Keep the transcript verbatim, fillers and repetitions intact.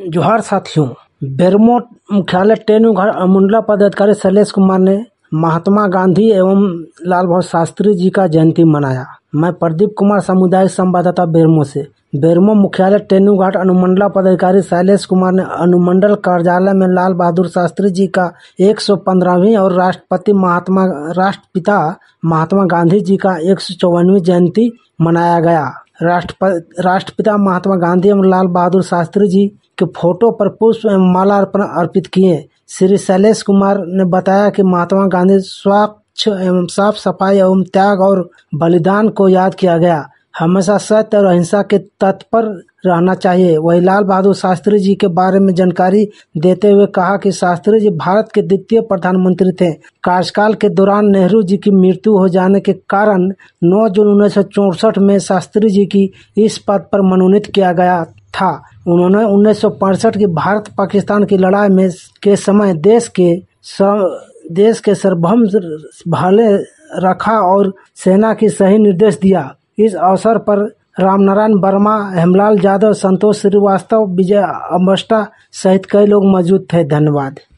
जोहार साथियों। बेरमो मुख्यालय टेनु घर अमुंडला पदाधिकारी शैलेश कुमार ने महात्मा गांधी एवं लाल बहादुर शास्त्री जी का जयंती मनाया। मैं प्रदीप कुमार, सामुदायिक संवाददाता बेरमो से। बेरमो मुख्यालय टेनु घाट अनुमंडला पदाधिकारी शैलेश कुमार ने अनुमंडल कार्यालय में लाल बहादुर शास्त्री जी का एक सौ पंद्रहवीं और राष्ट्रपति महात्मा राष्ट्रपिता महात्मा गांधी जी का एक सौ चौवनवीं जयंती मनाया गया। राष्ट्रपति राष्ट्रपिता महात्मा गांधी एवं लाल बहादुर शास्त्री जी के फोटो पर पुष्प एवं माला अर्पण अर्पित किए। श्री शैलेश कुमार ने बताया कि महात्मा गांधी स्वच्छ एवं साफ सफाई एवं त्याग और बलिदान को याद किया गया। हमेशा सत्य और अहिंसा के तत्पर रहना चाहिए। वही लाल बहादुर शास्त्री जी के बारे में जानकारी देते हुए कहा कि शास्त्री जी भारत के द्वितीय प्रधानमंत्री थे। कार्यकाल के दौरान नेहरू जी की मृत्यु हो जाने के कारण नौ जून उन्नीस सौ चौसठ में शास्त्री जी की इस पद पर मनोनीत किया गया था। उन्होंने उन्नीस सौ पैंसठ की भारत पाकिस्तान की लड़ाई में के समय देश के देश के सर्वभौम भाले रखा और सेना की सही निर्देश दिया। इस अवसर पर रामनारायण वर्मा, हेमलाल यादव, संतोष श्रीवास्तव, विजय अम्बष्टा सहित कई लोग मौजूद थे। धन्यवाद।